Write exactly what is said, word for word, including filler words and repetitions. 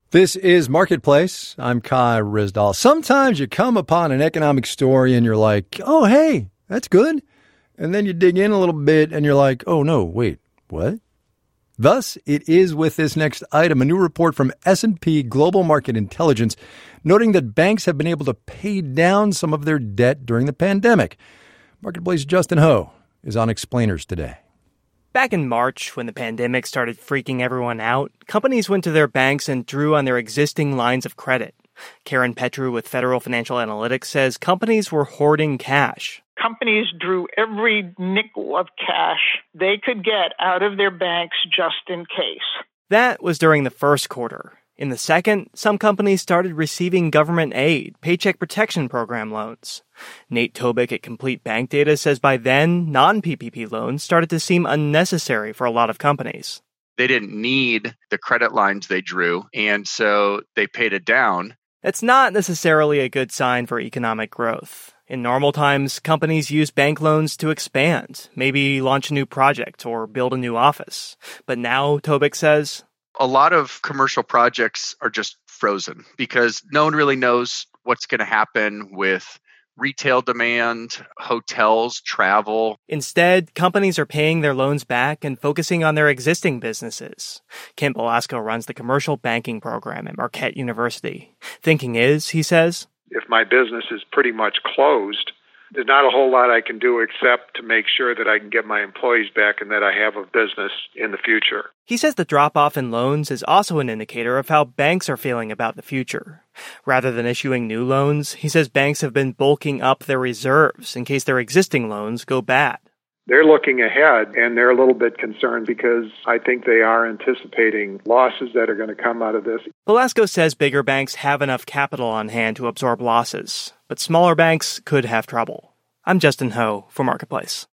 This is Marketplace. I'm Kai Ryssdal. Sometimes you come upon an economic story and you're like, oh, hey, that's good. And then you dig in a little bit and you're like, oh, no, wait, what? Thus, it is with this next item, a new report from S and P Global Market Intelligence, noting that banks have been able to pay down some of their debt during the pandemic. Marketplace Justin Ho is on Explainers today. Back in March, when the pandemic started freaking everyone out, companies went to their banks and drew on their existing lines of credit. Karen Petru with Federal Financial Analytics says companies were hoarding cash. Companies drew every nickel of cash they could get out of their banks just in case. That was during the first quarter. In the second, some companies started receiving government aid, Paycheck Protection Program loans. Nate Tobik at Complete Bank Data says by then, non-P P P loans started to seem unnecessary for a lot of companies. They didn't need the credit lines they drew, and so they paid it down. That's not necessarily a good sign for economic growth. In normal times, companies use bank loans to expand, maybe launch a new project or build a new office. But now, Tobik says, a lot of commercial projects are just frozen because no one really knows what's going to happen with retail demand, hotels, travel. Instead, companies are paying their loans back and focusing on their existing businesses. Kent Belasco runs the commercial banking program at Marquette University. Thinking is, he says, if my business is pretty much closed, there's not a whole lot I can do except to make sure that I can get my employees back and that I have a business in the future. He says the drop-off in loans is also an indicator of how banks are feeling about the future. Rather than issuing new loans, he says banks have been bulking up their reserves in case their existing loans go bad. They're looking ahead, and they're a little bit concerned because I think they are anticipating losses that are going to come out of this. Belasco says bigger banks have enough capital on hand to absorb losses, but smaller banks could have trouble. I'm Justin Ho for Marketplace.